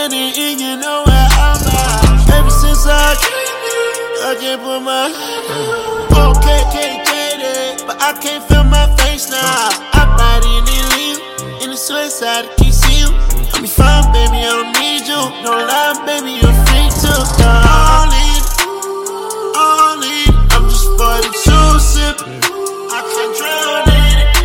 money and you know where I'm at. Ever since I can't put my okay, jaded, but I can't feel my face now. I ride in the leave, in the suicide, I can't see you. I'll be fine, baby, I don't need you. No lie, baby, you're free too. Only, I'm just 42 sipping. I can't drown in it.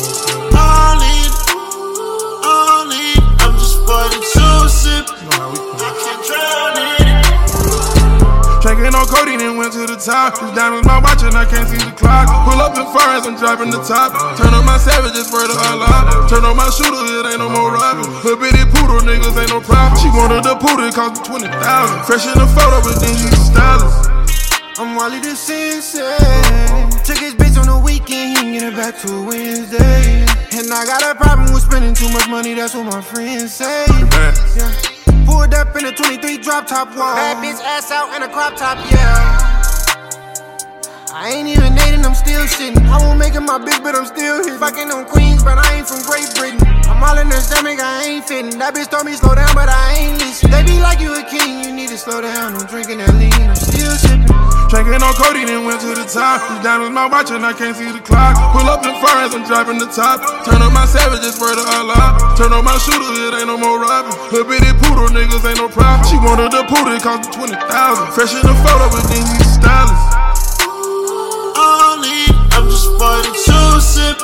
Only, I'm just 42 sipping. I can't drown in it. Drinking on codeine and went to the top. It's down with my watch and I can't see the clock. Pull up in far as I'm dropping the top. Turn on my savages for the Allah. Turn on my shooter, it ain't no more robbing. Little bitty poodle, niggas ain't no problem. She wanted the poodle, it cost me 20,000. Fresh in the photo, but then she's a stylist. I'm Wally the Sensei. Took his bitch on the weekend, he can get it back to Wednesday. And I got a problem with spending too much money, that's what my friends say. Yeah. Pulled up in a 23 drop top wall. Bad bitch ass out in a crop top, yeah. I ain't even dating, I'm still shitting. I won't make it my bitch, but I'm still hitting. Fucking on Queens, but I ain't from Great Britain. I'm all in her stomach, I ain't fitting. That bitch told me slow down, but I ain't listening. They be like you a king, you need to slow down. I'm drinking that lean, I'm still sipping. Drinking on codeine and went to the top. It's down with my watch and I can't see the clock. Pull up in far as I'm dropping the top. Turn on my savages for the Allah. Turn on my shooter, it ain't no more robbing. Little bitty poodle, niggas ain't no problem. She wanted the poodle, it cost me 20,000. Fresh in the photo, but then she's a stylist. Only, I'm just 42 sipping.